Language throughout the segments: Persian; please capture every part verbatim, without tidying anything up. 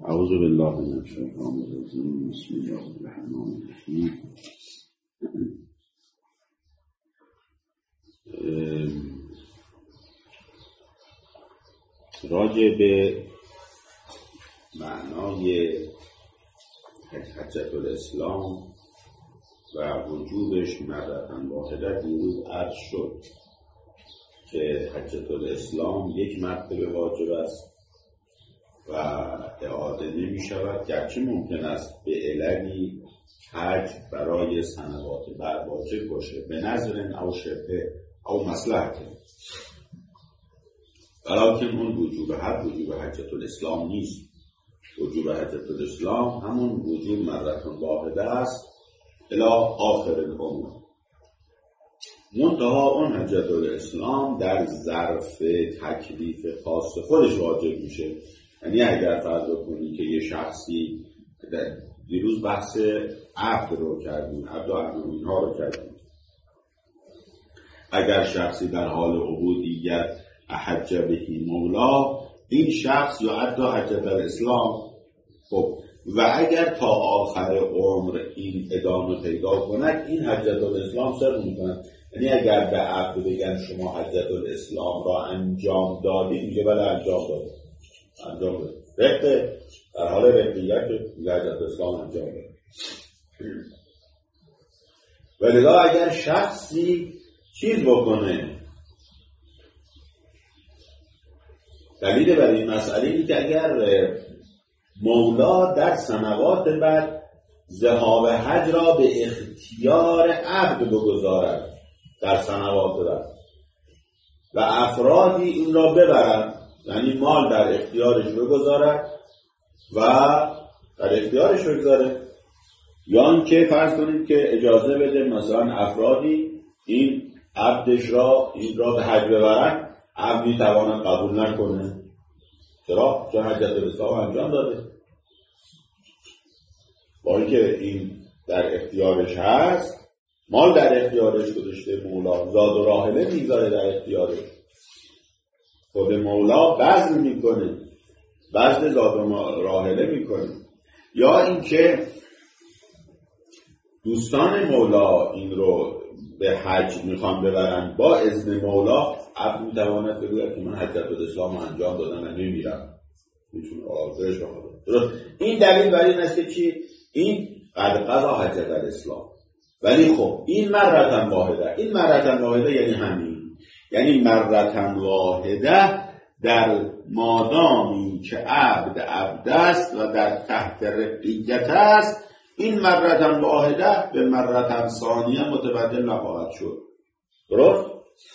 اعوذ بالله من الشیطان الرجیم. بسم الله الرحمن الرحیم. راجع به معنای حجت الاسلام و وجوبش مرتباً واحده دیروز عرض شد که حجت الاسلام یک مرتبه واجب است و اعاده نمی شود، گرچه ممکن است به عللی حج برای سنوات بعد واجب باشه به نظر او شبه او مصلحت، ولیکن اون وجوب حج وجوب حجت الاسلام نیست. وجوب حجت الاسلام همون وجوب مرتباً واحده است الی آخر الامر. منتها اون حجت الاسلام در ظرف تکلیف خاص خودش واجب میشه. یعنی اگر فرض کنی که یه شخصی، دیروز بحث عبد رو کردیم، عبد و عبد اینها رو کردیم، اگر شخصی در حال عبودیت حج بهی مولا، این شخص یا عبد حجت الاسلام. خب و اگر تا آخر عمر این ادامه پیدا کند، این حجت الاسلام سر میکند. یعنی اگر به عبد بگن شما حجت الاسلام را انجام دادی، میگه بله انجام دادی، انجام دادی، رفته در حال رفتیت که حجت الاسلام انجام دادی. ولذا اگر شخصی چیز بکنه، دلیل برای این مسئله اینه که اگر مولا در سنوات بعد ذهاب حج را به اختیار عبد بگذارد در سنوات بعد و افرادی این را ببرند، یعنی مال در اختیارش بگذارد و در اختیارش بگذاره، یا اینکه فرض کنید که اجازه بده مثلا افرادی این عبدش را این را به حج ببرند، عبدی تواند قبول نکنه. چرا؟ چون حجت الاسلام انجام داده، با اینکه این در اختیارش هست، مال در اختیارش گذاشته مولا، زاد و راحله میذاره در اختیارش، خود مولا بذل میکنه، بذل زاد و راحله میکنه. یا اینکه دوستان مولا این رو به حج میخوان ببرن، با اذن مولا عبد میتواند بگوید که من حجت الاسلام انجام دادم و نمیرم، میتونه آزش بخواد. این دلیل برای این است که چی؟ این قد قضا حجت الاسلام. ولی خب این مرتن واحده، این مرتن واحده یعنی همین، یعنی مرتن واحده در مادامی که عبد عبد است و در تحت رقیت است، این مرتن واحده به مرتن ثانیه متبدل نخواهد شد. درست؟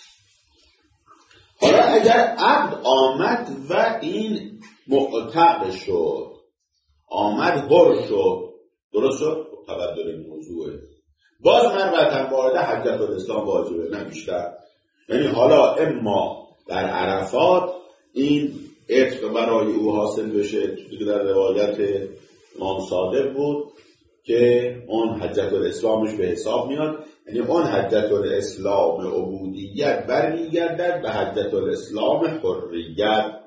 حالا اگر عبد آمد و این معتق شد، آمد حر شد، درست شد؟ تبدل موضوعه، باز مرتن واحده حجت الاسلام واجبه، نه بیشتر. یعنی حالا اما در عرفات این عتق برای او حاصل بشه، که در روایت امام صادق بود که اون حجت الاسلامش به حساب میاد، یعنی اون حجت الاسلام عبودیت برمیگردد به حجت الاسلام حریت.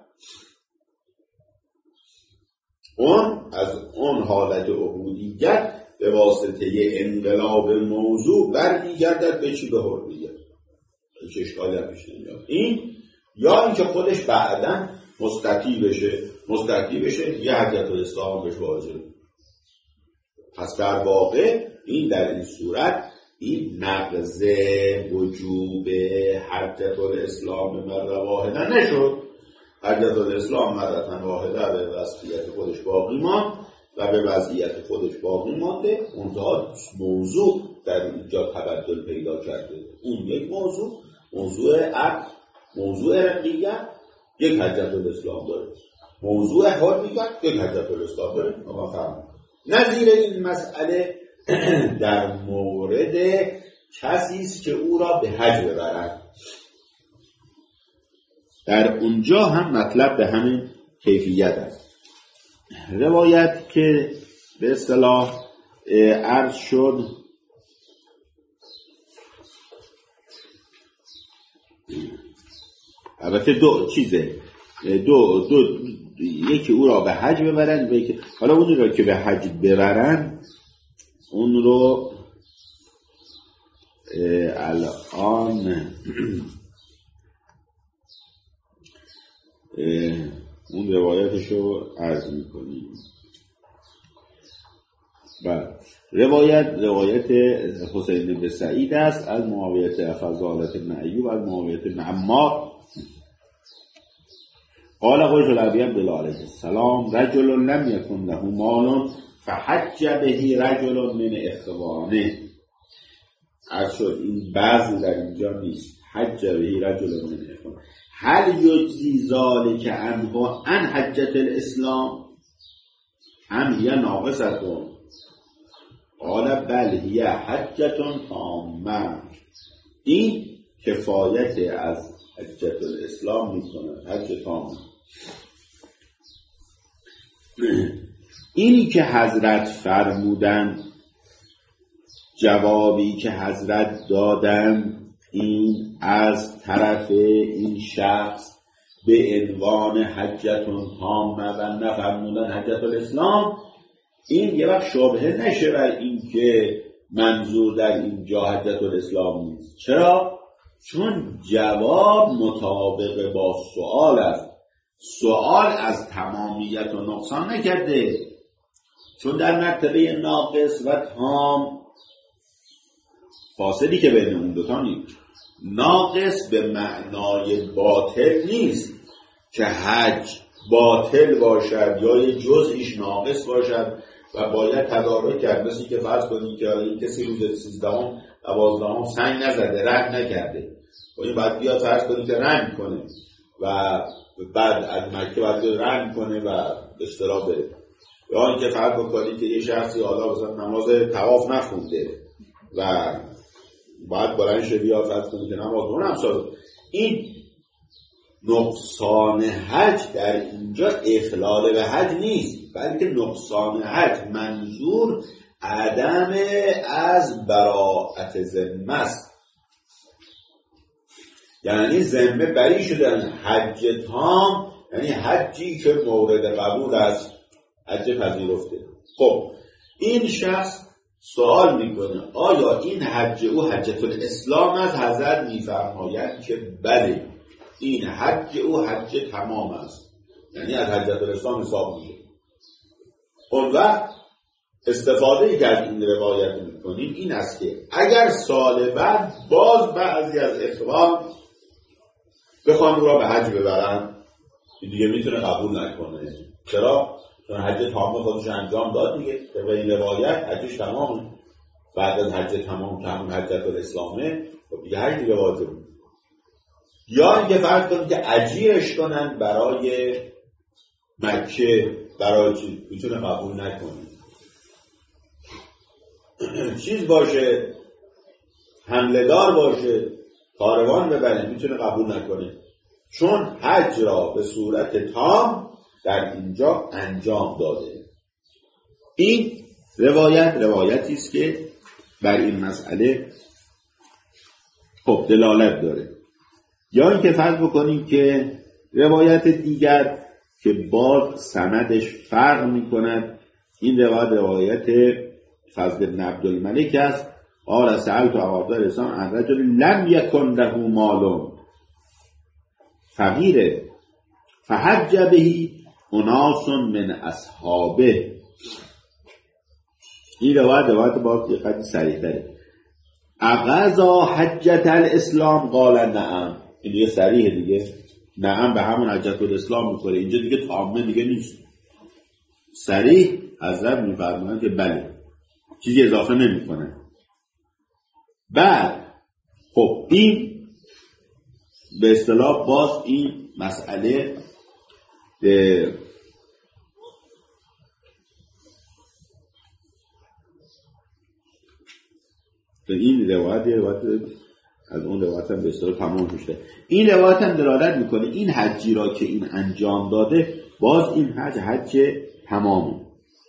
اون از اون حالت عبودیت به واسطه انقلاب موضوع برمیگردد به چی؟ به حریت. هیچ اشکالی هم پیش نمیاد. این یا اینکه خودش بعداً مستطیع بشه، مستطیع بشه یه حجت الاسلام بهش واجب. پس در واقع این در این صورت این نقض وجوب حجت الاسلام مرة واحده نشد. حجت الاسلام مرة واحده به وضعیت خودش باقی ماند و به وضعیت خودش باقی مانده، منتها موضوع در اینجا تبدل پیدا کرده. اون یک موضوع، موضوع عقل، موضوع رقیت، یک حجت الاسلام داره، موضوع حریت یک حجت الاسلام داره. ما فهمیم نظیر این مسئله در مورد کسی است که او را به حج ببرند، در اونجا هم مطلب به همین کیفیت است. روایت که به اصطلاح عرض شد البته دو چیزه، دو, دو یکی او را به حج ببرن، حالا اون را که به حج ببرن اون رو الان اون روایتش رو عرض میکنیم. بله، روایت روایت حسین بن سعید است از معاویه فضالة بن ایوب از معاویه بن عمار قال قلت لأبي عبد الله علیه السلام رجل لم يكن له مال فحج به رجل من اخوانه. از شد این بعضی در اینجا نیست، حج به رجل من اخوانه. هل یجزی ذلک عنه عن حجة الاسلام ام هی ناقصة؟ قال بل هی حجة تامة. این کفایت از حجة الاسلام میکنه، حج تامه. اینی که حضرت فرمودن، جوابی که حضرت دادن این از طرف این شخص به عنوان حجتون تامه و نفرمودن حجت الاسلام، این یه وقت شبهه نشه بر این که منظور در اینجا حجت الاسلام نیست. چرا؟ چون جواب مطابق با سوال است. سوال از تمامیت و نقصان نکرده، چون در مرتبه ناقص و تام فاصلی که بین اون دوتا نیست. ناقص به معنای باطل نیست که حج باطل باشد یا یه جزئیش ناقص باشد و باید تدارک کرد، مثل که فرض کنید که این کسی روز سیزدهم دوازدهم سنگ نزده، رنگ نکرده، و این بعد بیاد فرض کنید که رنگ کنه و بعد از مکه بعد رنگ کنه و به اصطلاح بره، یا اینکه فرض کنید که یه شخصی حالا مثلا نماز طواف نخونده و بعد بلند شه بیاد فرض کنید که نماز اون هم سال. این نقصان حج در اینجا اخلال به حج نیست، بلکه نقصان حج منظور عدم از براءت ذمه است. یعنی ذمه بری شدن. حج تام یعنی حجی که مورد قبول است، حج پذیرفته. خب این شخص سوال میکنه آیا این حج او حجت الاسلام از حضرت میفرمایند که بله این حج او حج تمام است، یعنی از حجت الاسلام حساب میشه. اون وقت استفاده ای که از این روایت میکنیم این است که اگر سال بعد باز بعضی از اخوان بخوان او را به حج ببرن، دیگه میتونه قبول نکنه. چرا؟ چون حج تمام خودش انجام داد دیگه، به این روایت حجش تمامه. بعد از حج تمام که همون حجت الاسلامه، خب دیگه حج دیگه واجب. یا اینکه فرض کنید که اجیرش کنن برای مکه، برای چی؟ میتونه قبول نکنه. چیز باشه، حمله‌دار باشه، کاروان ببره، میتونه قبول نکنه، چون حج را به صورت تام در اینجا انجام داده. این روایت روایتی است که بر این مسئله خب دلالت داره. یا اینکه فرض بکنیم که روایت دیگر که باز سندش فرق می‌کند، این روایت روایت فضل بن عبدالملک است. قال سألت ابا عبدالله الاسلام عن رجل لم يكن له مال فقیر فحج به اناس من اصحابه. این روایت روایت باز یه قدری صریح تره. اغزا حجت الاسلام قال نعم. این دیگه صریحه دیگه، نعم به همون حجت الاسلام میخوره. اینجا دیگه تامه دیگه نیست، صریح حضرت میفرمایند که بله، چیزی اضافه نمیکنه. بعد خب این به اصطلاح باز این مسئله به این روایت روایت از اون روایت هم به اصطلاح تمام شده. این روایت هم دلالت میکنه این حجی را که این انجام داده باز این حج حج تمامه.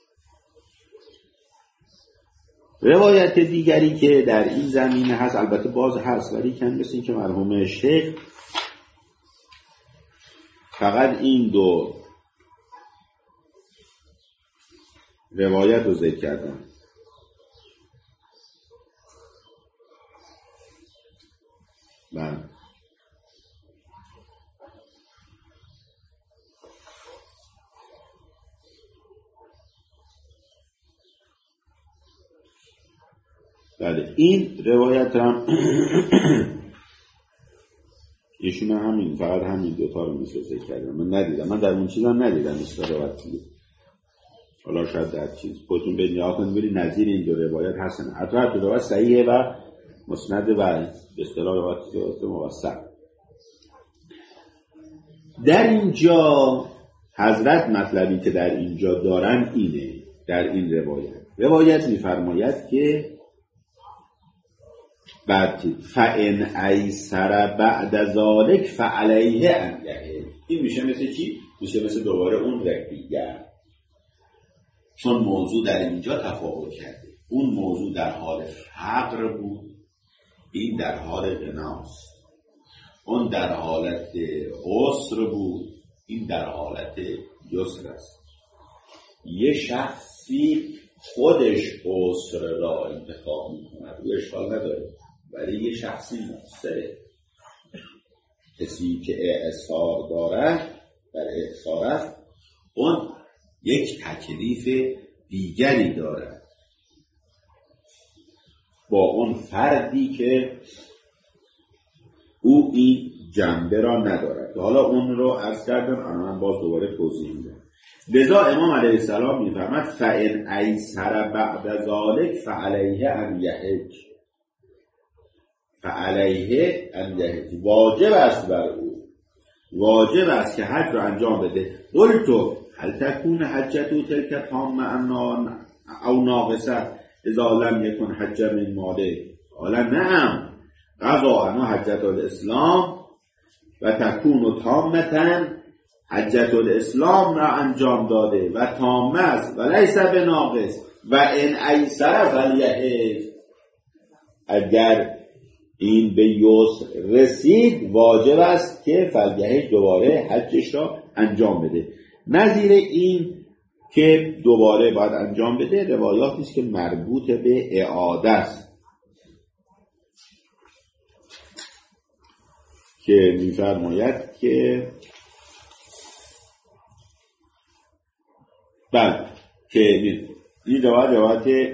روایت دیگری که در این زمینه هست البته باز هست ولی کم مثل این که مرحوم شیخ فقط این دو روایت رو ذکر کردم. بله بله این روایت هم ایشون همین فقط همین دوتا رو میشه ذکر کردم. من ندیدم، من در اون چیزم ندیدم مثل روایت بود. حالا شاید در چیز خودتون به نیا کنید ببینید نظیر این دو روایت هستن. حتی تو روایت صحیحه و مسند و به اصطلاح روایت موثق. در اینجا حضرت مطلبی که در اینجا دارن اینه، در این روایت روایت میفرماید که بعد فَإِنْ أَيْسَرَ بَعْدَ ذَلِكَ فَعَلَيْهِ أَنْ يَحِجَّ. این میشه مثل چی؟ میشه مثل دوباره اون دیگر، چون موضوع در اینجا تفاوت کرده. اون موضوع در حال فقر بود، این در حال غناست. اون در حالت عسر بود، این در حالت یسر است. یه شخصی خودش عسر را انتخاب میکنه، او اشکال نداره، ولی یه شخصی مقصره. کسی که اعصار داره در اعصار است، اون یک تکلیف دیگری داره با اون فردی که او این جنبه را ندارد. حالا اون رو عرض کردم، اما من باز دوباره توضیح میدم. لذا امام علیه السلام میفرماد فَإِنْ أَيْسَرَ بَعْدَ ذَلِكَ فَعَلَيْهِ أَنْ يَحِجَّ. فَعَلَيْهِ أَنْ يَحِجَّ، واجب است بر او، واجب است که حج را انجام بده. قلت هل تكون حجته تلك تامة او ناقصه اذا لم يكن حج من ماله؟ قال نعم قضا عنه حجة الاسلام و تكون تامة. حجة الاسلام را انجام داده و تامه است و لیس بناقص. و ان ایسر فلیحج، اگر این به یسر رسید واجب است که فلیحج، دوباره حجش را انجام بده. نظیر این که دوباره باید انجام بده روایاتی است که مربوط به اعاده است که می‌فرماید که بعد که این روایت روایت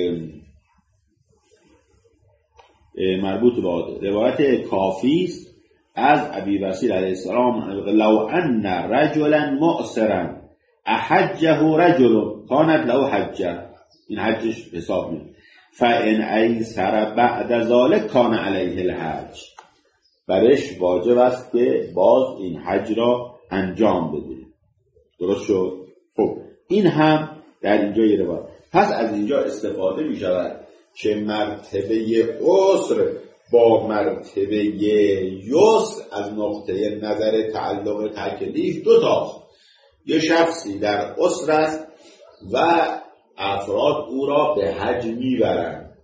مربوط به اعاده، روایت کافی است از ابی بصیر علیه السلام لو ان رجلا مؤسرا احجه رجل کانت له حجه، این حجش حساب میشه. فان ایسر بعد ذلك کان علیه الحج، برش واجب است که باز این حج را انجام بده. درست شد؟ خب این هم در اینجا یه روایت. پس از اینجا استفاده می شود که مرتبه عسر با مرتبه یسر از نقطه نظر تعلق تکلیف دو تاست. یه شخصی در عسر است و افراد او را به حج میبرند.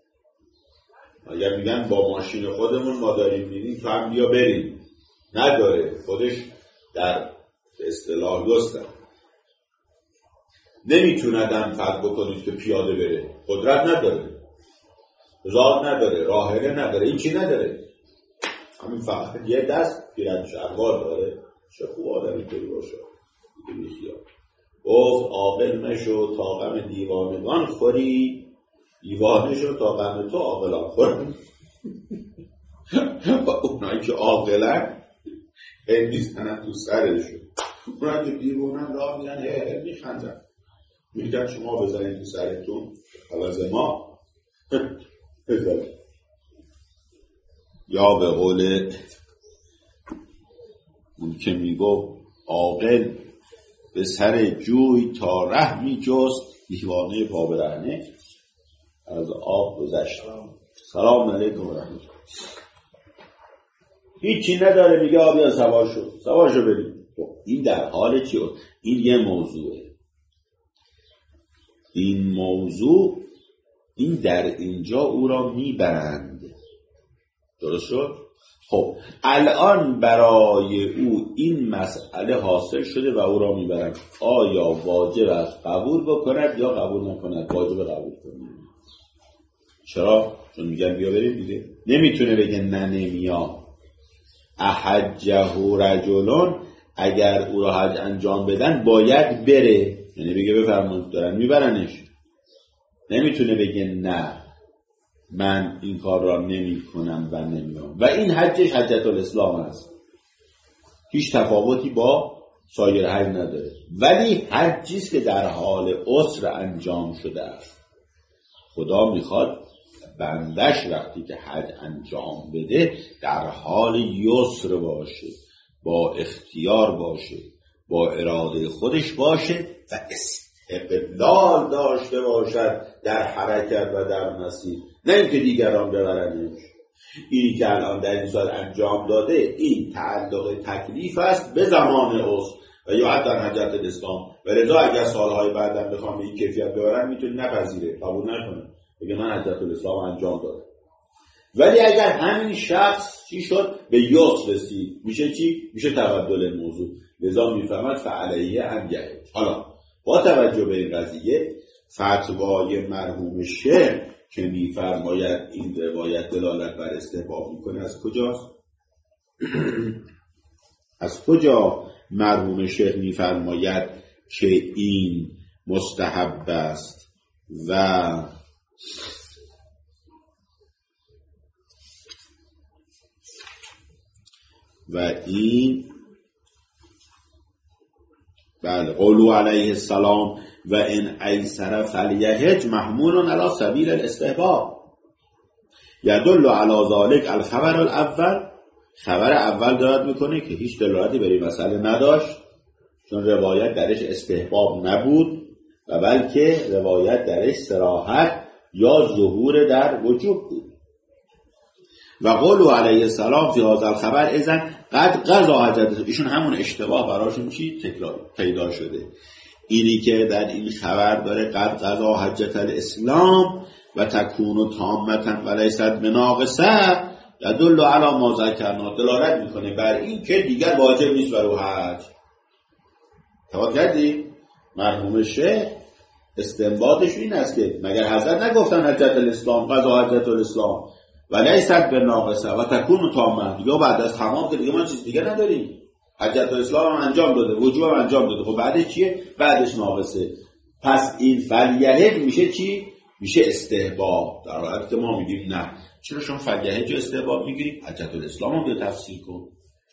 اگر میگن با ماشین خودمون ما داریم میریم تو هم بیا بریم، نداره، خودش در اصطلاح یسر نمیتونه دم فرد بکنید که پیاده بره، قدرت نداره، راه نداره، راهره نداره، این چی نداره، همین فقط یه دست پیرن شلوار داره. چه خوب آدمی کنی باشه گفت عاقل نشو تا غم دیوانگان خوری، دیوانه شو تا غم تو عاقلان خوری. و اونایی که عاقلن هی میزنن تو سرشون، اونایی که دیوانن راه میزن هی میخندن، میگن شما بزنید تو سرتون عوض ما بزنید. یا به قول اون که میگو عاقل به سر جوی تا ره می جست، دیوانه پا برهنه از آب گذشت. سلام علیکم و رحمت الله. هیچی نداره، میگه آبیا سوار شد، سوار شد بریم. این در حال چی؟ این یه موضوعه. این موضوع این در اینجا او را میبرند. درست شد؟ خب الان برای او این مسئله حاصل شده و او را میبرند آیا واجب است قبول بکند یا قبول نکند؟ واجب قبول کنید. چرا؟ چون میگن بیا بریم دیگه. نمیتونه بگه نه نمیام. احجه رجلون، اگر او را حج انجام بدن باید بره، یعنی بگه بفرمایید دارن میبرنش. نمیتونه بگه نه من این کار را نمی کنم و نمیام. و این حجش حجت الاسلام است، هیچ تفاوتی با سایر حج نداره، ولی حجیست که در حال عسر انجام شده است. خدا میخواد بندش وقتی که حج انجام بده در حال یسر باشه، با اختیار باشه، با اراده خودش باشه و استقلال داشته باشد در حرکت و در مسیر، نه اینکه دیگران ببرنش. اینی که الان در این سال انجام داده این تعلق تکلیف است به زمان عسر و یا در حجت الاسلام، و رضا اگر سالهای بعدم بخوام به این کیفیت ببرن میتونه نپذیره، قبول نکنه، بگه من حجت الاسلام انجام دادم. ولی اگر همین شخص چی شد به یسر رسید، میشه چی؟ میشه تبدل موضوع. لذا میفهمد فعلیه ان یحج. حالا با توجه به این قضیه فتوای مرحوم شیخ که میفرماید این روایت دلالت بر استحباب میکنه از کجاست؟ از کجا مرحوم شیخ میفرماید که این مستحب است و و این بله قولو علیه السلام و ان ایسر فلیحج محمول علی سبیل الاستحباب یدل علی ذلک الخبر الاول. خبر اول دارد میکنه که هیچ دلالتی بر این مسئله نداشت، چون روایت درش استحباب نبود و بلکه روایت درش صراحت یا ظهور در وجوب بود. و قولو علیه السلام فی هذا الخبر اذن قد قضا حجت. ایشون همون اشتباه براشون چی تکرار پیدا شده، اینی که در این خبر داره قد قضا حجت الاسلام و تکون تامتا و لیست بناقصه یدل علی ما ذکرنا، دلالت میکنه بر این که دیگر واجب نیست بر او حج. توجه کردی؟ مرحوم شیخ استنباطش این است که مگر حضرت نگفتن حجت الاسلام قضا حجت الاسلام و لیست بناقصه و تکون تامه، دیگه بعد از تمام که دیگه ما چیز دیگه نداریم. حجت الاسلام هم انجام داده، وجوب هم انجام داده، خب بعدش چیه؟ بعدش ناقصه. پس این فلیحج میشه چی؟ میشه استحباب، در حالی که ما میگیم نه. چرا شما فلیحج استحباب میگیرید؟ حجت الاسلام هم به تفسیر کن.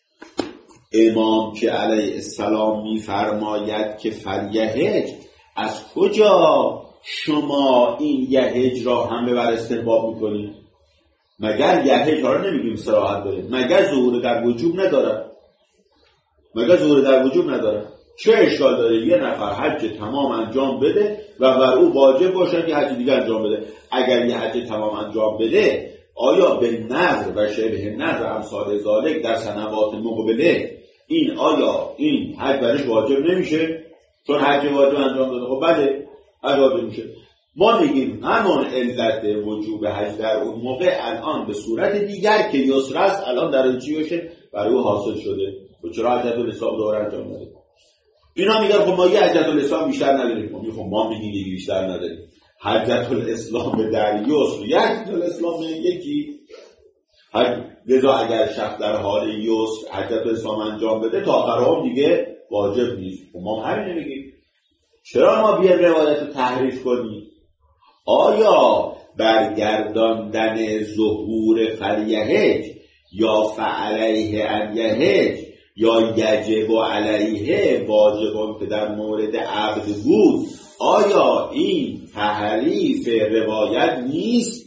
امام که علیه السلام میفرماید که فلیحج، از کجا شما این یحج را هم ببر استحباب میکنید؟ مگر یحج ها رو نمیگیم صراحت داره؟ مگر ظهور در وجوب نداره؟ مگر ظهور در وجوب نداره؟ چه اشکال داره یه نفر حج تمام انجام بده و بر او واجب باشه که حج دیگه انجام بده؟ اگر یه حج تمام انجام بده آیا به نظر و شبه نظر امثال ذالک در سنوات مقبله این آیا این حج برش واجب نمیشه؟ چون حج واجب انجام داده، خب بله حج واجب میشه. ما میگیم همون علت وجوب حج در اون موقع الان به صورت دیگر که یسر است الان در این چی بشه برای او حاصل شده. و چرا حجت الاسلام دوباره انجام نده؟ اینا میگن خب ما یه حجت الاسلام بیشتر نداریم. خب ما میگیم یه بیشتر نداریم. حجت الاسلام به در یسر، یک حجت الاسلام به یکی حج. لذا اگر شخص در حال یسر حجت الاسلام انجام بده تا آخر هم دیگه واجب نیست. خب ما همین میگیم. چرا ما بیا روایت رو تحریف کنیم؟ آیا برگرداندن ظهور فلیحج یا فعلیه ان یحج یا یجب علیه واجبان که در مورد عبد بود، آیا این تحریف روایت نیست؟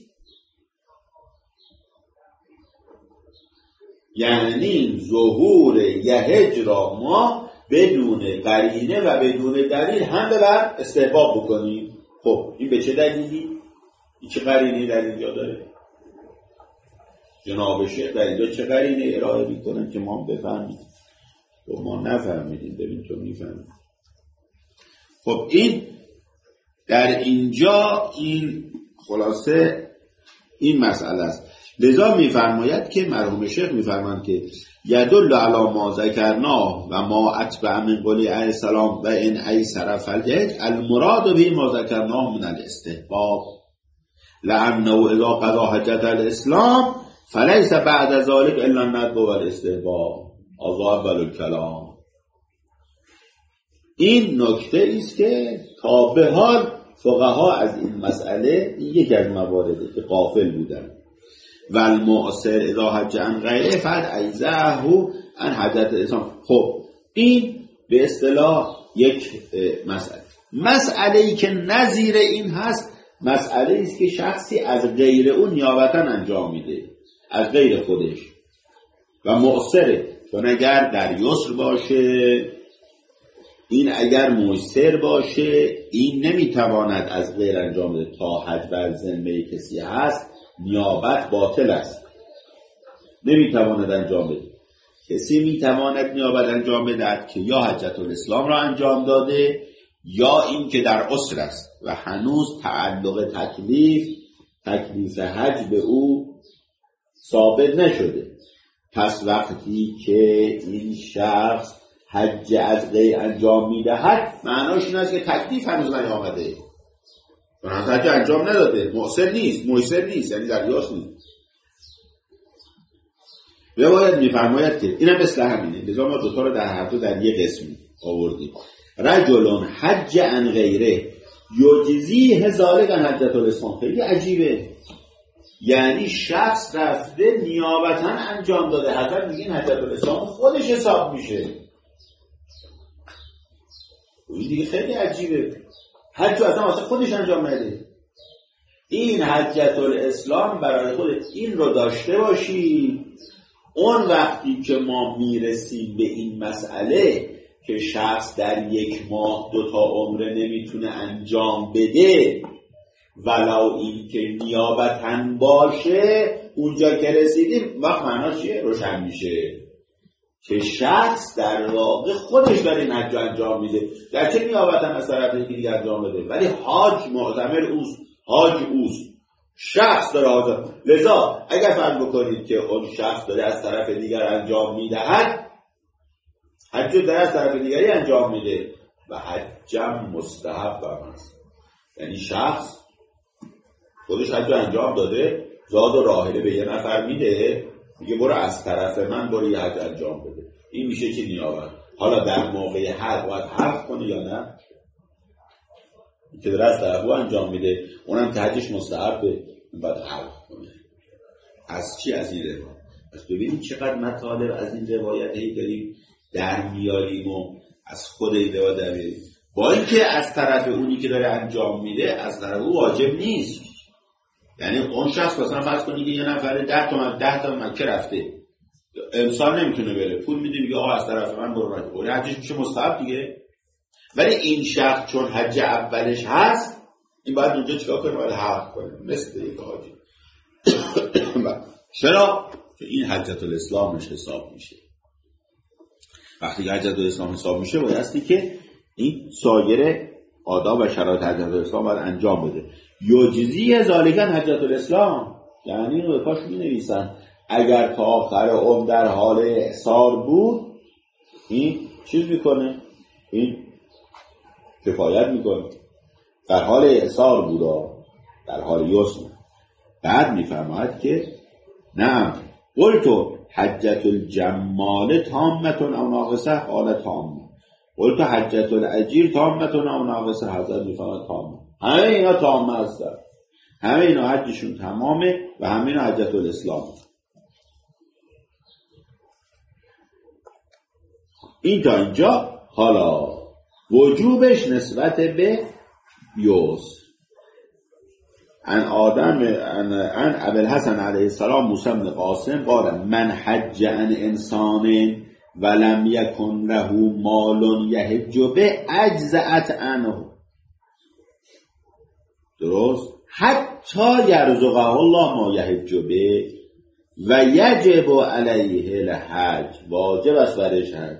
یعنی ظهور یحج را ما بدون قرینه و بدون دلیل هم ببر استحباب بکنیم. خب این به چه دلیلی؟ این چه قرینه در اینجا داره؟ جناب شیخ در اینجا چه قرینه ارائه میکنن که ما بفهمیم؟ خب ما نفهمیدیم، ببین تو میفهمیم. خب این در اینجا این خلاصه این مسئله است. لذا میفرماید که مرحوم شیخ میفرمایند که یدل علی ما ذکرنا و ما اتبع من قولی علیه السلام و ان ایسر فالجهج المراد به ما ذکرنا من الاستحباب لانه اذا قضا حجت الاسلام فلیس بعد ذلك الا الندب والاستحباب. از اول الکلام این نکته است که تا به حال فقها از این مسئله یک از مواردی که غافل بودن و المعاصر اذا حج عن غیره فقد ایزه عن حجت الاسلام. خب این به اصطلاح یک مسئله مسئله ای که نظیر این هست مسئله ای است که شخصی از غیر اون نیابتا انجام میده، از غیر خودش و معاصره. چون اگر در یسر باشه، این اگر موثر باشه، این نمیتواند از غیر انجام بده. تا حج بر ذمه کسی هست نیابت باطل است، نمیتواند انجام بده. کسی میتواند نیابت انجام بدهد که یا حجت الاسلام را انجام داده یا این که در عسر است و هنوز تعلق تکلیف تکلیف حج به او ثابت نشده. پس وقتی که این شخص حج از غیر انجام میدهد معناش این است که تکلیف هنوز نیامده، چون حج انجام نداده، مؤثر نیست، مؤثر نیست، یعنی در یاس نیست. روایت میفرماید که اینم مثل همینه. لذا ما دوتا رو در هر دو در یک قسم آوردیم. رجلون حج عن غیره یجزیه ذلک عن حجت الاسلام. خیلی عجیبه، یعنی شخص رفته نیابتا انجام داده، حضرت میگین حجت الاسلام خودش حساب میشه. این دیگه خیلی عجیبه، حج اصلا واسه خودش انجام نده. این حجت الاسلام برای خودت این رو داشته باشی. اون وقتی که ما میرسیم به این مسئله که شخص در یک ماه دو تا عمره نمیتونه انجام بده ولو این که نیابتاً باشه، اونجا که رسیدیم وقت معناش چیه؟ روشن میشه که شخص در واقع خودش داره این حج انجام میده، در چه نیابتاً از طرف یکی دیگه انجام بده، ولی حاج معتمر اوست، حاج اوست، شخص داره حاج. لذا اگر فرض بکنید که اون شخص داره از طرف دیگر انجام میدهد، حج داره از طرف دیگری انجام میده و حجم مستحب است. یعنی شخص خودش حج انجام داده، زاد و راحله به یه نفر میده، میگه برو از طرف من برو یه حج انجام بده. این میشه که نیابت. حالا در موقع حج باید حج کنه یا نه؟ که داره از طرف او انجام میده، اونم که حجش مستحبه، باید حج کنه. از چی؟ از این روایت. پس ببینید چقدر مطالب از این روایت هی داریم در میاریم و از خود این روایت داریم. با اینکه از طرف اونی که داره انجام میده از طرف او واجب نیست. یعنی اون شخص مثلا فرض کنید که یه نفر ده تا ده تا مکه رفته، امسال نمیتونه بره، پول میده میگه آقا از طرف من برو مکه، اون حجش میشه مستحب دیگه. ولی این شخص چون حج اولش هست، این باید اونجا چیکار کنه؟ باید حج کنه، مثل یک حاجی. چرا؟ که این حجت الاسلامش حساب میشه. وقتی که حجت الاسلام حساب میشه بایستی که این سایر آداب و شرایط حجت الاسلام باید انجام بده. یجزی ذالک حجت الاسلام، یعنی اینو به پاش می نویسن اگر تا آخر عمر در حال احصار بود، این چیز میکنه، این کفایت میکنه. در حال احصار بود، در حال یسر. بعد میفرماید که نه قلتو حجت الجمال تامت او ناقصه، قال تامه. قلتو حجت الاجیر تامت او ناقصه، حضرت میفرماید تامه. همه اینا تامه هستن، همه اینا حجشون تمامه و همه اینا حجت الاسلام. این تا اینجا. حالا وجوبش نسبت به یوز. ان آدم ان ان ابوالحسن علیه السلام موسی بن قاسم قال من حج عن انسان ولم یکن له مال یحج به اجزأت عنه. درست؟ حتی یرزقه الله ما یحج به و یجب علیه الحج، واجب است برش حج.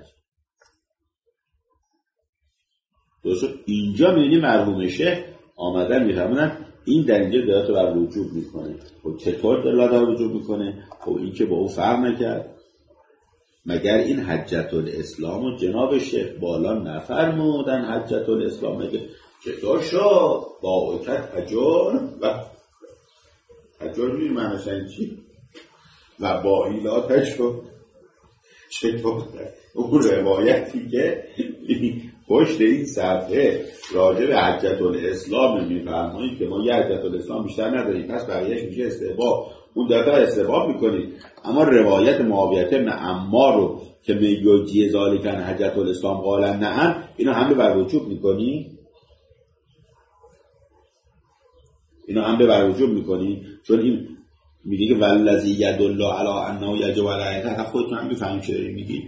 درست؟ اینجا میبینی مرحوم شیخ آمدن میفهمونن این در اینجا دلالت بر وجوب میکنه. و چطور دلالت بر وجوب میکنه؟ خب این که با او فرق نکرد، مگر این حجت الاسلام و جناب شیخ بالا نفرمودن حجت الاسلام؟ مگه چطور شد با اوکت حجر و حجر میگه معنیشن چی؟ و با ایلات شد چطور اون روایتی که پشت این صفحه راجع به حجت الاسلام میفرمایید که ما یه حجت الاسلام بیشتر نداریم، پس بقیه‌اش میشه استحباب، اون دفعه استحباب میکنید. اما روایت معاویه بن عمار رو که میگوجی ذالکن حجت الاسلام قالا نعم، اینو هم بر وجوب میکنی؟ اینو هم بر وجوب میکنی؟ چون این میگه که والذی یدل علی انه یجب علیه، حتی خودتون هم بفهمید چه داری میگی.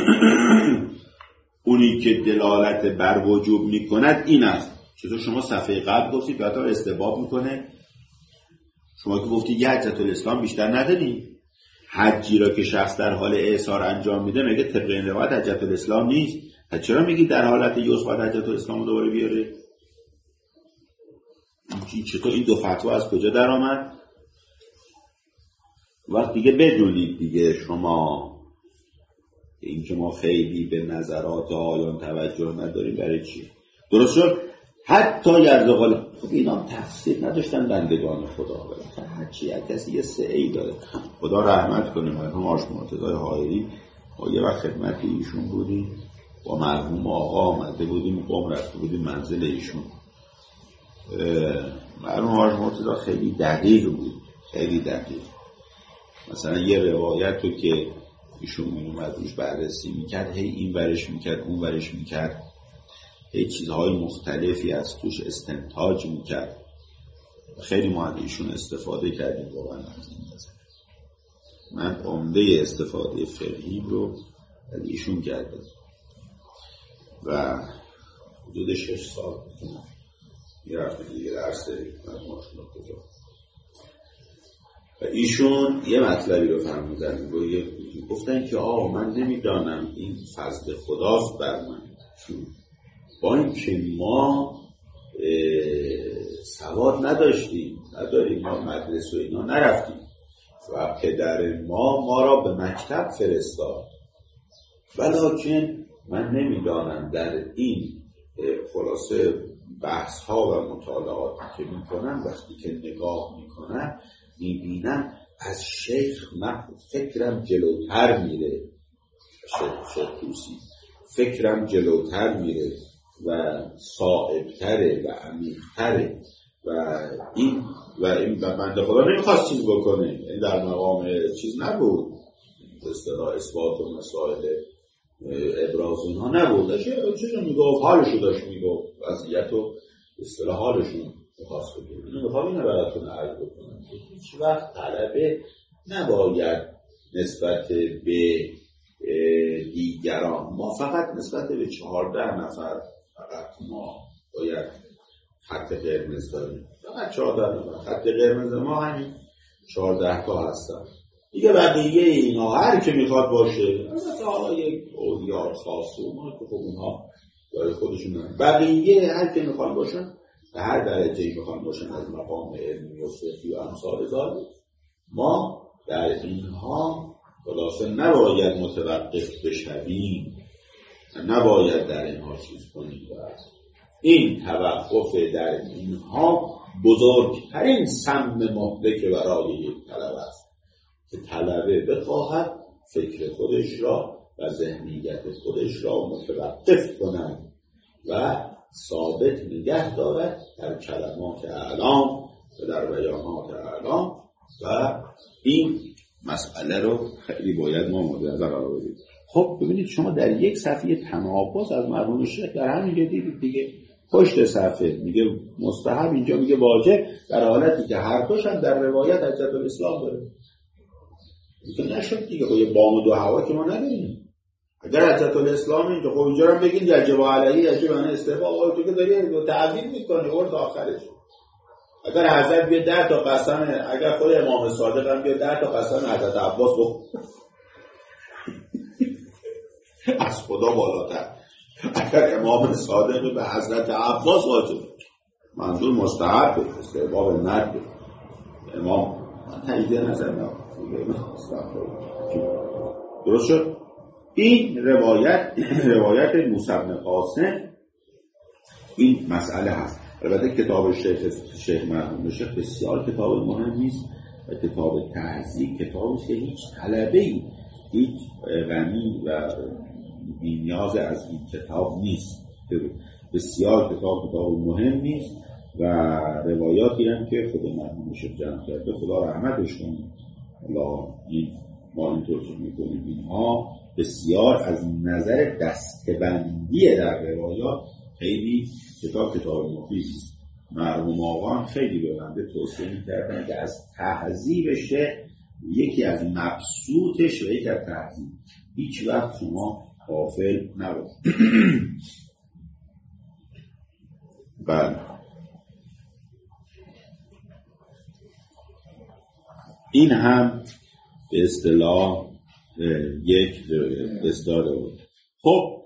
اونی که دلالت بر وجوب میکند این است. چطور شما صفحه قبل گفتید که حتی استحباب میکنه؟ شما که گفتید یه حجت الاسلام بیشتر نداریم، حجی را که شخص در حال اعصار انجام میده میگه طبق این روایت حجت الاسلام نیست. پس چرا میگی در حالت یسر باید حجت الاسلام رو دوباره بیاره؟ چطور این دو فتوا از کجا در آمد؟ وقت دیگه بدونید دیگه شما این که ما خیلی به نظرات آیان توجه نداریم برای چی؟ درست شد؟ حتی یرزقال خب اینا تفسیر نداشتن بندگان خدا، بالاخره هرچی هر کسی یه سعی داره. خدا رحمت کنه. مرحوم آقای مرتضی حائری ما یه وقت خدمت ایشون بودیم، با مرحوم آقا آمده بودیم قم رفته بودیم منزل ایشون. مرحوم آقای مرتضی خیلی دقیق بود، خیلی دقیق. مثلا یه روایت رو که ایشون میومد روش بررسی میکرد، هی این ورش میکرد اون ورش میکرد، هی چیزهای مختلفی از توش استنتاج میکرد. خیلی ما از ایشون استفاده کردیم واقعا از این نظر. من عمده استفاده فقهی رو از ایشون کردم و حدود شش سال یه رفت دیگه درس داریم من ماشون کجا و ایشون یه مطلبی رو فرمودن، گفتن که آه من نمیدانم این فضل خداست بر من، چون با این که ما سواد نداشتیم، نداریم، ما مدرسه و اینا نرفتیم و پدر ما ما را به مکتب فرستاد، ولیکن من نمیدانم در این خلاصه بحث ها و مطالعاتی که میکنم وقتی که نگاه میکنم میبینم از شیخ من فکرم جلوتر میره، شیخ شیخ توسی فکرم جلوتر میره و صائبتره و عمیقتره و این و این بنده خدا نمیخواست چیز بکنه، این در مقام چیز نبود، اصطلاح اثبات و مسائل ابراز اینها نبود، چیز رو میگفت، حالشو داشت میگفت، وضعیت و اصطلاح حالشون میخواست بگید. اینو میخوام اینو براتون عرض بکنم که هیچ وقت طلبه نباید نسبت به دیگران، ما فقط نسبت به چهارده نفر فقط ما باید خط قرمز داریم، فقط چهارده نفر خط قرمز ما همین چهارده تا هستن دیگه. بقیه اینا هر که میخواد باشه، مثلا حالا یک اولیاء خاص و ما که خب اونها برای خودشون دارن، بقیه هر که میخواد باشن به هر درجه‌ای میخواد باشن از مقام علمی و فقهی و امثال ذالک، ما در اینها خلاصه نباید متوقف بشویم، نباید در اینها چیز کنیم. این توقف در اینها بزرگترین سم مهلک برای یک طلبه است که طلبه بخواهد فکر خودش را و ذهنیت خودش را متوقف کنند و ثابت نگه دارد در کلمات اعلام و در بیانات اعلام و این مسئله رو خیلی باید ما مورد نظر قرار بدیم. خب ببینید شما در یک صفحه تناقض از مرحوم شیخ در همینجا دیدید دیگه، پشت صفحه میگه مستحب، اینجا میگه واجب، در حالتی که هر دوش هم در روایت حجت الاسلام داره. این نشد دیگه، خب یه بام و دو هوا که ما نداریم. اگر حجت الاسلام اینجا، خب اینجا هم بگید یجب علیه، یجب علیه استحباب، آقای تو که داری تعبیر میکنی ورد آخرش. اگر حضرت بیاد ده تا قسم، اگر خود امام صادق هم بیاد ده تا قسم حضرت عباس بخور از خدا بالاتر، اگر امام صادق به حضرت عباس واجب، منظور مستحب استحباب ندب امام تایید نظر نه درست شد. این روایت روایت موسی بن قاسم این مسئله هست. البته کتاب شیخ شیخ مرحوم شیخ بسیار کتاب مهمی است و کتاب تهذیب کتابی است که هیچ طلبه‌ای هیچ غنی و بی‌نیاز از این کتاب نیست. بسیار کتاب کتاب مهمی است و روایاتی هم که خود مرحوم شیخ جمع کرده خدا رحمتش کنه. الله این ما اینطور که می‌کنیم اینها بسیار از نظر دستبندی در روایات خیلی کتاب کتاب مفیدی است. مرحوم آقا خیلی به بنده توصیه می‌کردن که از تهذیب شیخ یکی از مبسوطش و یکی از تهذیب هیچ وقت شما غافل نباشید. بله این هم به اصطلاح یک اصطلاح بود. خب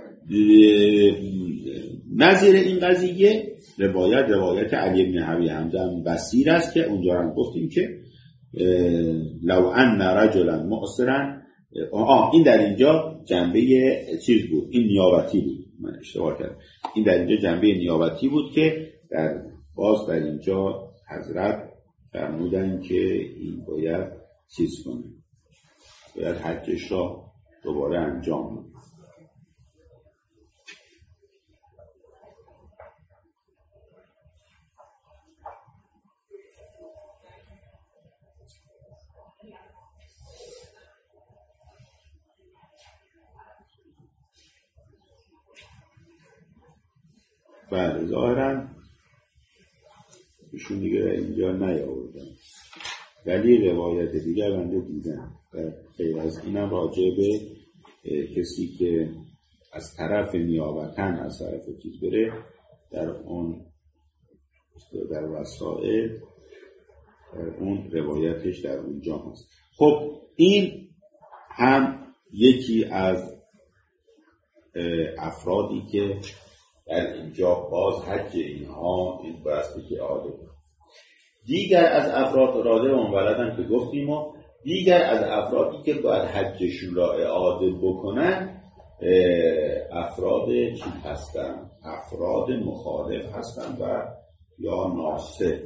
نظیر این قضیه روایت روایت علی بن ابی حمزه بصیر است که اونجا هم گفتیم که لو ان رجلا معسرا آه این در اینجا جنبه چیز بود، این نیابتی بود، من اشتباه کردم، این در اینجا جنبه نیابتی بود که در باز در اینجا حضرت فرمودن که این باید چیز کنه، باید حجش را دوباره انجام بده. بله ظاهرا ایشون دیگه اینجا نیاوردن، ولی روایت دیگر بنده دیدم و غیر از اینم راجع به کسی که از طرف نیابتن از طرف چیز بره در اون در وسائل اون روایتش در اونجا هست. خب این هم یکی از افرادی که در اینجا باز حج اینها این بسته که عاده بود. دیگر از افراد راده و مولدن که گفتیم و دیگر از افرادی که باید حجشون را اعاده بکنن افراد چی هستن؟ افراد مخالف هستن و یا ناسب.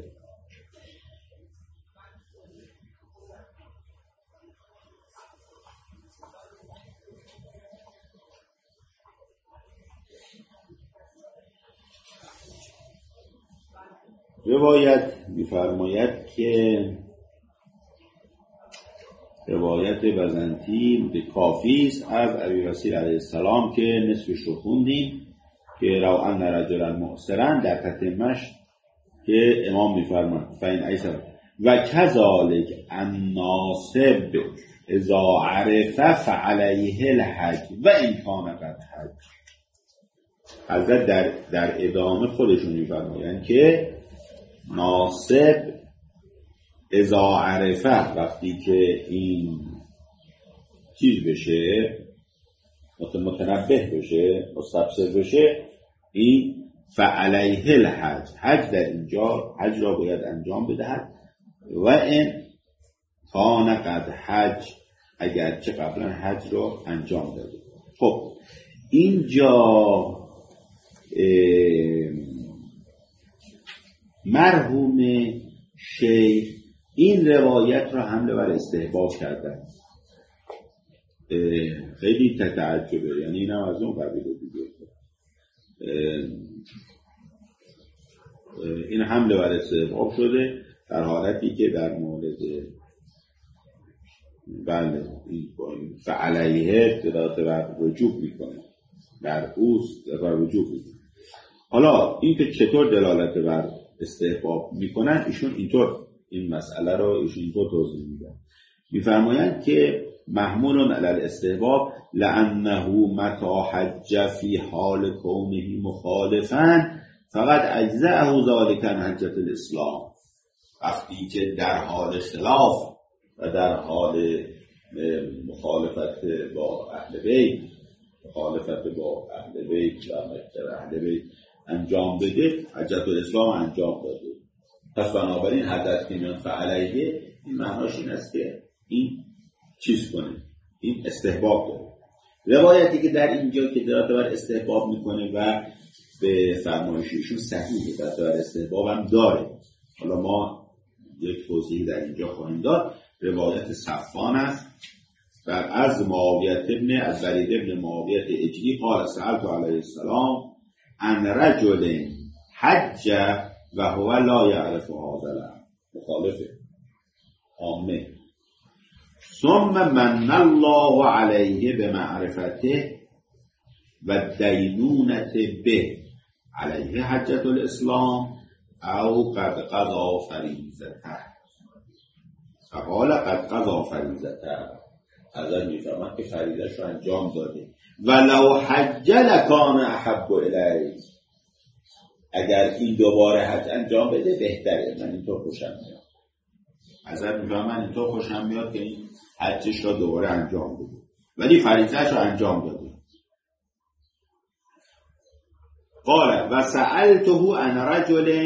روایت می‌فرماید که روایت بزنطی به کافی است از ابی وسیل علیه السلام که نصفش رو خوندیم که رو ان رجلا معسرا در تتمش که امام می‌فرماید فین ایسر و کذالک الناصب اذا عرف فعلیه الحج و این کان قد حج. حضرت در در ادامه خودشون می‌فرمایند که ناصب اذا عرفه وقتی که این چیز بشه متنبه بشه مستبصر بشه این فعلیه الحج حج در اینجا حج را باید انجام بدهد و این کان قد حج اگر چه قبلا حج را انجام داده. خب اینجا مرحوم شیخ این روایت را حمله بر استحباب کردن. خیلی تعجبه، یعنی این هم از اون قبیله دیگه. این حمله بر استحباب شده در حالتی که در مورد بله فعلیه دلالت بر وجوب میکنه، در اوست بر وجوب میکنه. حالا این که چطور دلالت بر استحباب میکنن ایشون اینطور این مسئله رو ایشون اینطور توضیح میدن. میفرمایند که محمول علی الاستحباب لانه متى حج فی حال کونه مخالفا فقط اجزاءه ذلك عن حجة الاسلام. وقتی که در حال خلاف و در حال مخالفت با اهل بیت مخالفت با اهل بیت و مکتب اهل بیت انجام بده، حجت الاسلام انجام داده. پس بنابراین حضرت که میان فعلیه، این معناش این است که این چیز کنه، این استحباب داره. روایتی که در اینجا که دلالت بر استحباب میکنه و به فرمایششون صحیحه، دلالت بر استحباب هم داره. حالا ما یک توضیح در اینجا خواهیم داد. روایت صفوان است و از معاویه ابن از ولید ابن معاویه اجلی قال سألت علیه السلام عن رجل حج و هو لا یعرف هذا الامر، مخالفه عامه. ثم من الله علیه بمعرفته و دینونت به علیه حجت الاسلام او قد قضا فریضته. فقال قد قضا فریضته، حضرت میفرماد که فریضه‌اش رو انجام داده. ولو حج لکان احب الیه، اگر این دوباره حج انجام بده بهتره، من اینطور خوشم میاد. حضرت میفرماد من اینطور خوشم میاد که این حجش رو دوباره انجام بده، ولی فریضه‌اش رو انجام داده. قال و سألته عن رجل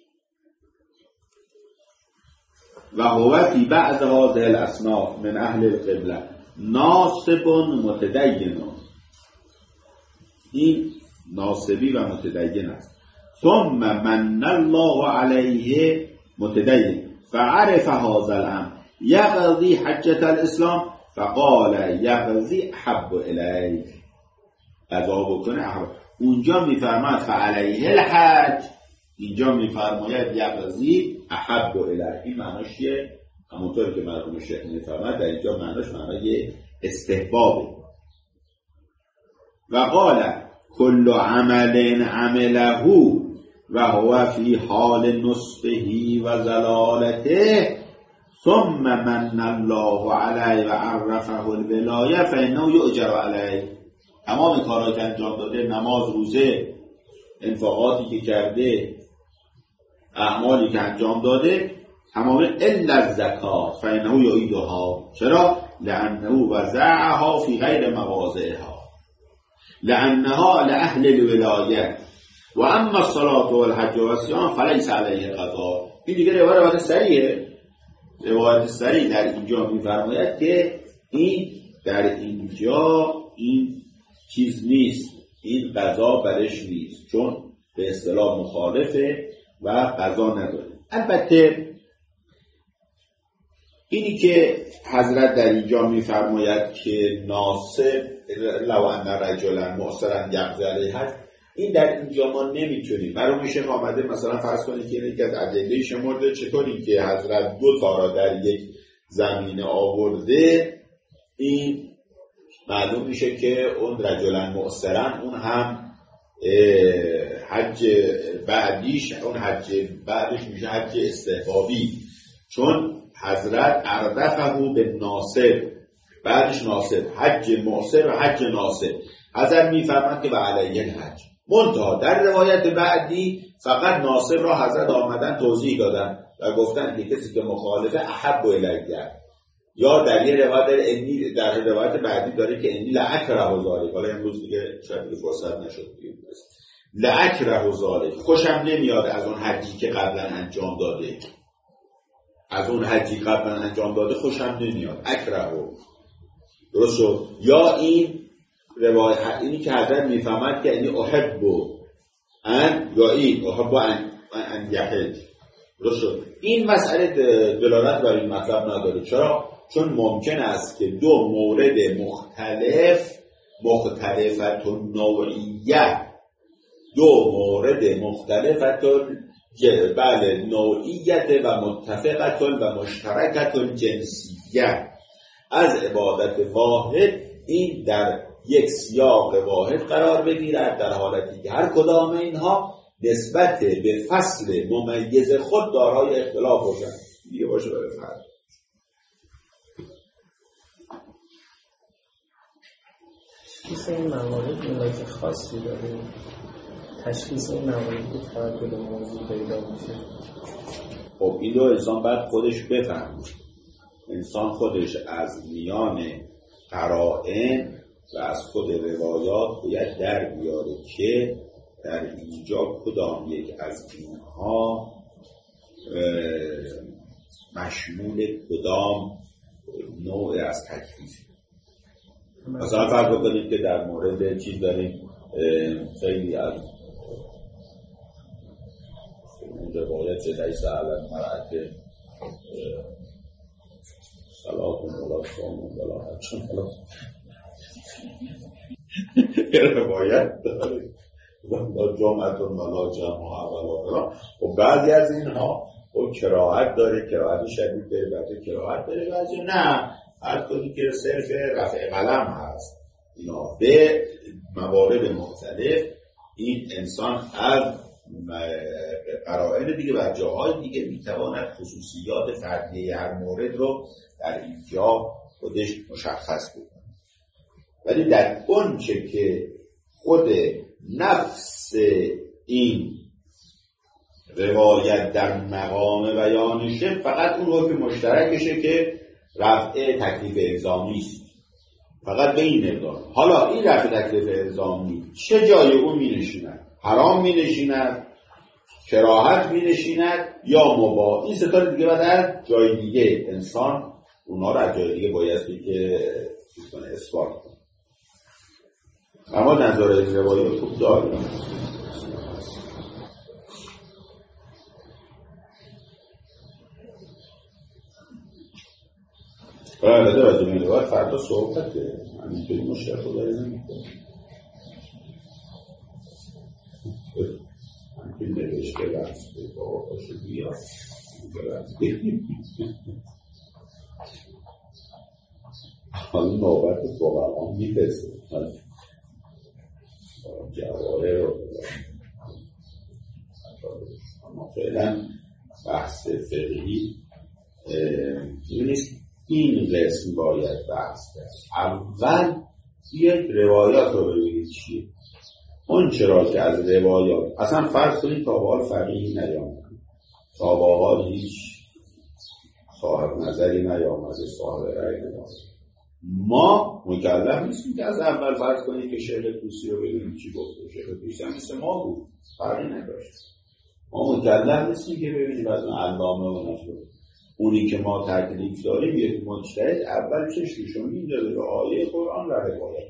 و هو فی بعض هذه الاصناف من اهل القبله ناصب متدین. این ناصبی و متدین است. ثم من الله علیه متدین فعرف هذا الامر یقضی حجت الاسلام فقال یقضی احب الیه، قضا بکنه احب. اونجا میفرماد فعلیه الحج، اینجا میفرماید یقضی احب الیه. این معناش چیه؟ همونطور که مرحوم شیخ میفرماد در اینجا معناش معنای استحبابه. و قال کل عمل عمله و هو فی حال نصفه و زلالته ثم من الله علیه و عرفه الولایه فانه یؤجر علیه. تمام کارهایی که انجام داده، نماز، روزه، انفاقاتی که کرده، اعمالی که انجام داده، تمام الا الزکات فانه یعیدها. چرا؟ لانه وضعها فی غیر مواضعها لانها لاهل الولایه و اما الصلاه والحج والصيام فلیس علیه قضا. این دیگه روایت صحیحه. روایت صحیح در اینجا می‌فرماید که این در اینجا این چیز نیست، این قضا برش نیست، چون به اصطلاح مخالفه و قضا نداره. البته اینی که حضرت در اینجا میفرماید که ناصب لو ان رجلا مؤثرا یقضی علیه حج، این در اینجا ما نمیتونیم. برای میشه آمده مثلا فرض کنید که یکی از ادله شمرده چطوری که حضرت دو تا را در یک زمینه آورده، این معلوم میشه که اون رجلا مؤثرا اون هم حج بعدیش، اون حج بعدش میشه حج استحبابی، چون حضرت عرفه به ناصب، بعدش ناصب، حج مؤثر و حج ناصب. حضرت میفرماد که به علیه الحج. منتها در روایت بعدی فقط ناصب را حضرت آمدن توضیح دادن و گفتن که کسی که مخالفه احب الیه. یا در یه روایت انی در روایت بعدی داره که انی لاکره ذالک، حالا امروز دیگه شاید دیگه فرصت نشد دیگه، لاکره ذالک، خوشم نمیاد از اون حجی که قبلا انجام داده، از اون حجی قبلا انجام داده خوشم نمیاد، اکره. درست شد؟ یا این روایت اینی که حضرت میفهمد که انی احب ان، یا این احب ان ان یحج. درست شد؟ این مسئله دلالت بر این مطلب نداره. چرا؟ چون ممکن است که دو مورد مختلف مختلفت نوعیه دو مورد مختلفت بله نوعیت و متفقت و مشترکت جنسیه از عبادت واحد این در یک سیاق واحد قرار بگیرد، در حالتی که هر کدام اینها نسبت به فصل ممیز خود دارای اختلاف باشند. دیگه باشه برای فرد. تشخیص این موارد ملاک خاصی داره؟ تشخیص این موارد که فقط به موضوع پیدا میشه؟ خب این رو انسان باید خودش بفهمه. انسان خودش از میان قرائن و از خود روایات باید در بیاره که در اینجا کدام یک از اینها مشمول کدام نوع از تکلیف. مثلا فرض بکنید که در مورد چیز داریم خیلی از روایت لیس علی المرأة صلاة ولا صوم ولا حج روایت داریم و جمعه ولا جمعه ولا و بعضی از اینها و کراهت داره، کراهت شدید داره، بعضی کراهت داره، بعضی نه. هر کدی که صرف رفع قلم هست اینا به موارد مختلف این انسان از قرائن دیگه و جاهای دیگه میتواند خصوصیات فردیه هر مورد رو در اینجا خودش مشخص بکنه. ولی در اون چه که خود نفس این روایت در مقام بیانشه فقط اون رو که مشترکشه که رفع تکلیف الزامی است، فقط به این مقدار. حالا این رفع تکلیف الزامی چه جای اون می نشیند؟ حرام می نشیند، کراهت می نشیند یا مباح؟ این ستا دیگه بعد از جای دیگه انسان اونا رو از جای دیگه بایستی که اثبات کنه. اما نظر این روایات خوب داریم. برای راجع به این روایت فردا صحبته. من اینطوری مشکل خدایی نمی‌کنم. من که نوشته بسته بابا باشه بیا حالا نوبت فقران میرسه جواهر رو اما فعلا بحث فقهی نیست. این قسم باید بحث کرد. اول یک روایات رو ببینید چیه. اون چرا که از روایات اصلا فرض کنید تا به حال فقیهی نیامده، تا به حال هیچ صاحب نظری نیامده، صاحب رأی نیامده، ما مکلف نیستیم که از اول فرض کنید که شیخ طوسی رو ببینیم چی گفته. شیخ طوسی هم مثل ما بود، فرقی نداشت. ما مکلف نیستیم که ببینیم از اون علامه و نشد. اونی که ما تکلیف داریم یک مجتهد اول چشمشو میندازه به آیه قرآن و روایت.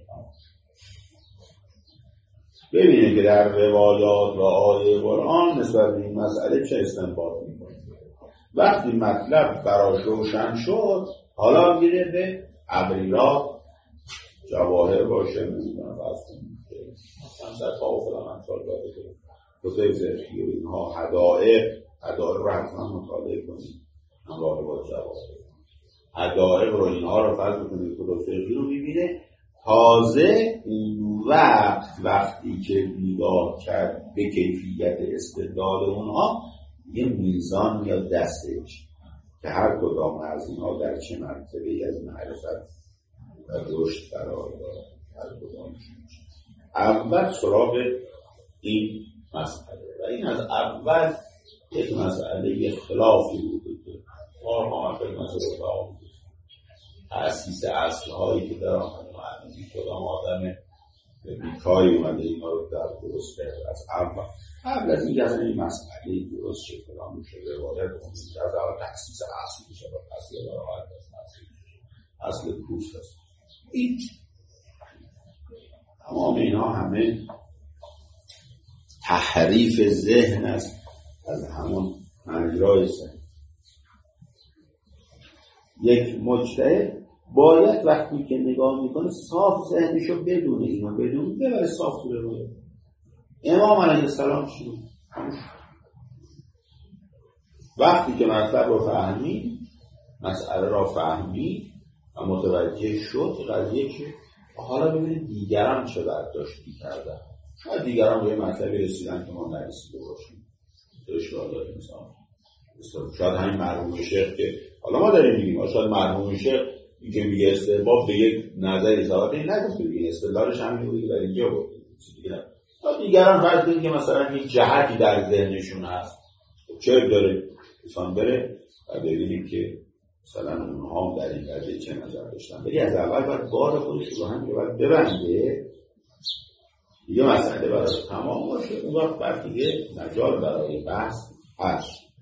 ببینید که در روایات و آیه قرآن نسبت به این مسئله چه استنباط می‌کنه. وقتی مطلب براش روشن شد حالا میره به ابریات جواهر باشه نمیدونم بس مثلا تا و فلان امثال داره که کتب زرخی و اینها هدایق هدایق رو حتما مطالعه کنید. همراه با جواهر هدایق رو اینها رو فرض بکنید کتب فقهی رو میبینه. تازه اون وقت وقتی که نگاه کرد به کیفیت استدلال اونها یه میزان میاد دستش که هر کدام از اینها در چه مرتبه از معرفت و رشد قرار دارد. هر کدامش اول سراغ این مسئله و این از اول یک مسئله اختلافی بوده که ما هم خیلی مسئله باید تأسیس اصلهایی که در آمده معنی کدام آدم بیکاری اومده اینا رو در درست کرده از اول قبل از این که اصلا این مسئله درست چه کدام میشه روایت اونی که از اول تأسیس اصل میشه و اصل براحت است اصل کوست است. این تمام اینها همه تحریف ذهن است از همون مجرای ذهن. یک مجتهد باید وقتی که نگاه میکنه صاف ذهنشو بدونه، اینو بدونه ببره صاف تو روایت. امام علیه السلام چی بود؟ وقتی که مطلب رو فهمی، مسئله را فهمی و متوجه شد قضیه که حالا ببینید دیگران چه برداشتی کردن. شاید دیگران به یه مطلبی رسیدن که ما نرسیده باشیم. اشکال داره مثلا شاید همین مرحوم شیخ که حالا ما داریم میگیم شاید مرحوم شیخ این که میگه استدلال به یک نظری ثابت نگفته دیگه، استدلالش همین بوده که در اینجا بود. دیگران فرض کنید که مثلا یک جهتی در ذهنشون هست چه داره انسان بره و ببینیم که مثلا اونها در این قضیه چه نظر داشتن. ولی از اول باید بار خودش رو هم باید ببنده دیگه مسئله برای تمام باشه، اون وقت بر دیگه مجال برای بحث هست.